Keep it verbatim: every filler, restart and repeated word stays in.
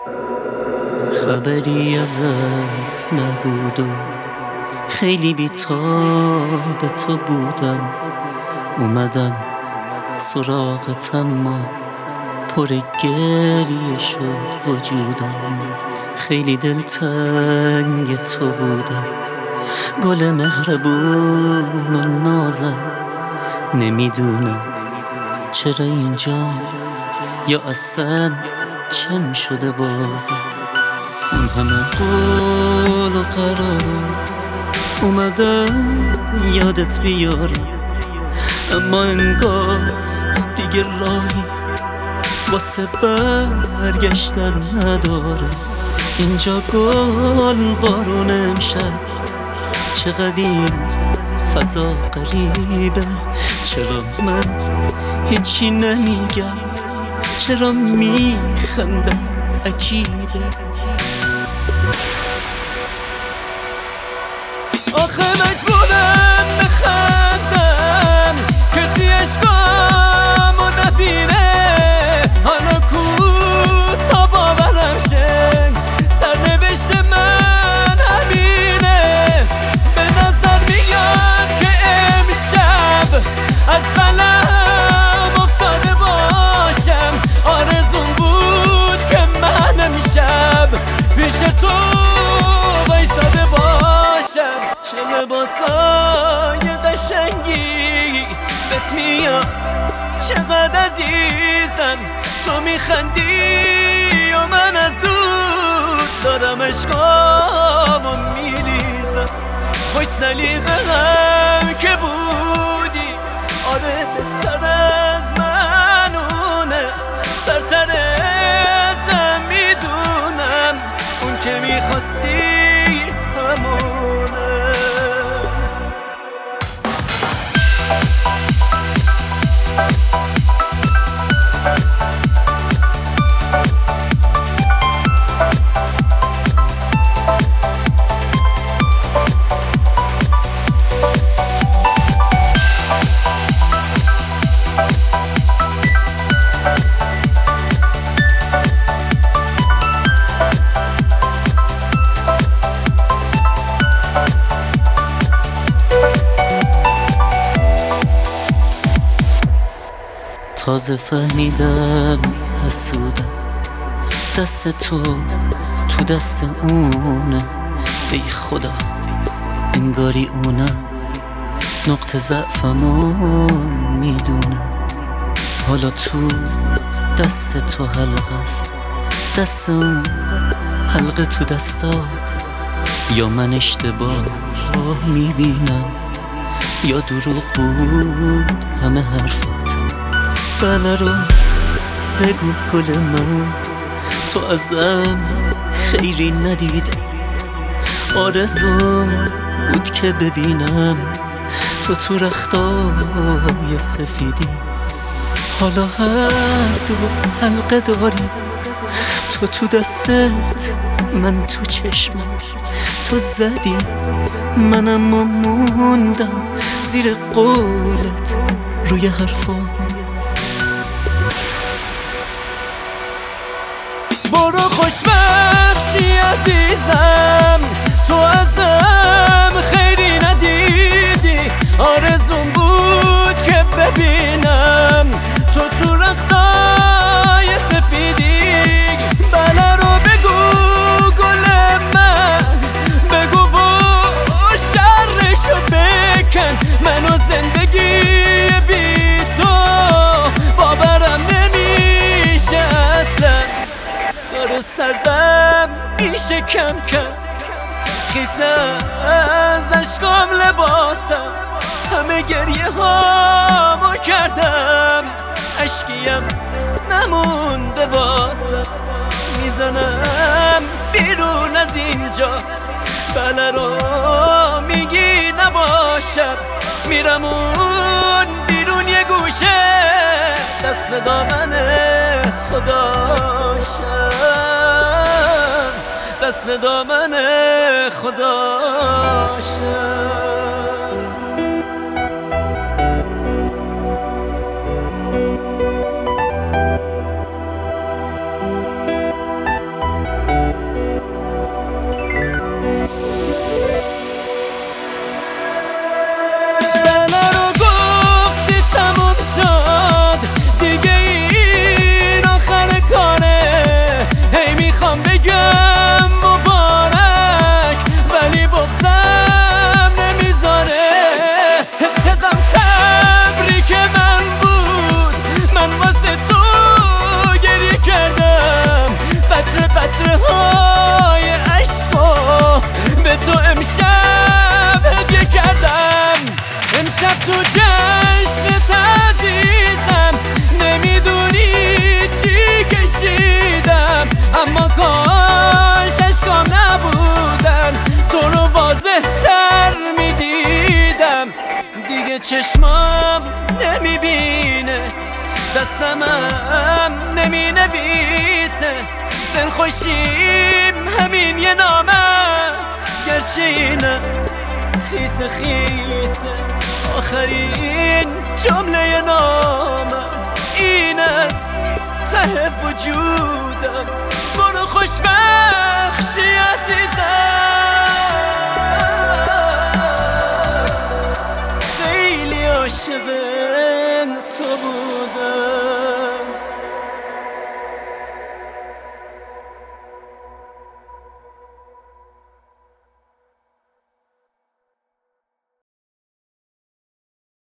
خبری ازت نبود و خیلی بی‌تاب تو بودم. اومدم سراغت اما پر گریه شد وجودم. خیلی دلتنگ تو بودم، گل مهربون و نازم. نمیدونم چرا اینجا یا اصلا چم شده بازم. اون همه قول و قرارو اومدم یادت بیارم، اما انگار دیگه راهی واسه برگشتن نداره. اینجا گل بارون امشب، چقدر این فضا غریبه. چرا من هیچی نمیگم، چرا میخندم عجیبه. آخه مجبورم بخندم کسی عشقامو نبینه. حالا کو تا باورم شه سرنوشت من همینه. به نظر میاد که امشب از قلم افتاده باشم. آرزوم بود که من امشب پیش تو وایساده باشم. چه لباسای قشنگی بهت میاد، چقدر عزیزم تو میخندی و من از دور دارم عشقامو میریزم. خوش سلیقه هم که بودی، آره بهتر از منونه. سرتر ازم میدونم اون که میخواستی همونه. تازه فهمیدم حسودم، دست تو تو دست اونه. ای خدا انگاری اونم نقطه ضعفمو میدونه. حالا تو دست تو حلقه است، دست اون حلقه تو دستات. یا من اشتباه میبینم یا دروغ بود همه حرفات. بله رو بگو گل من، تو ازم خیری ندیدی. آرزوم بود که ببینم تو تو رختای سفیدی. حالا هر دو حلقه داری، تو تو دستت من تو چشمم. تو زدی منم موندم زیر قولت روی حرفام. برو خوشبخشی عزیزم، تو ازم خیری ندیدی. آرزوم بود که ببینم تو تو رختای سفیدی. بله رو بگو گل من، بگو و شرشو بکن. منو زندگی بی تو باورم نمیشه اصلا. داره سردم میشه کم کم، خیزه از عشقام لباسم. همه گریه هامو کردم، عشقیم نمونده واسم. میزنم بیرون از اینجا، بله رو میگی نباشم. میرم اون بیرون یه گوشه، دست به دامن خداشم، دست به دامن خداشم. قطره های عشقا به تو امشب هدیه کردم. امشب تو جشنت عزیزم، نمیدونی چی کشیدم، اما کاش عشقام نبودن تو رو واضح تر میدیدم. دیگه چشمام نمیبینه، دستمم نمی نویسه، دلخوشیم همین یه نام است، گرچه اینم خیسه خیسه. آخرین جمله نامم این است ته وجودم، برو خوشبخشی عزیزم.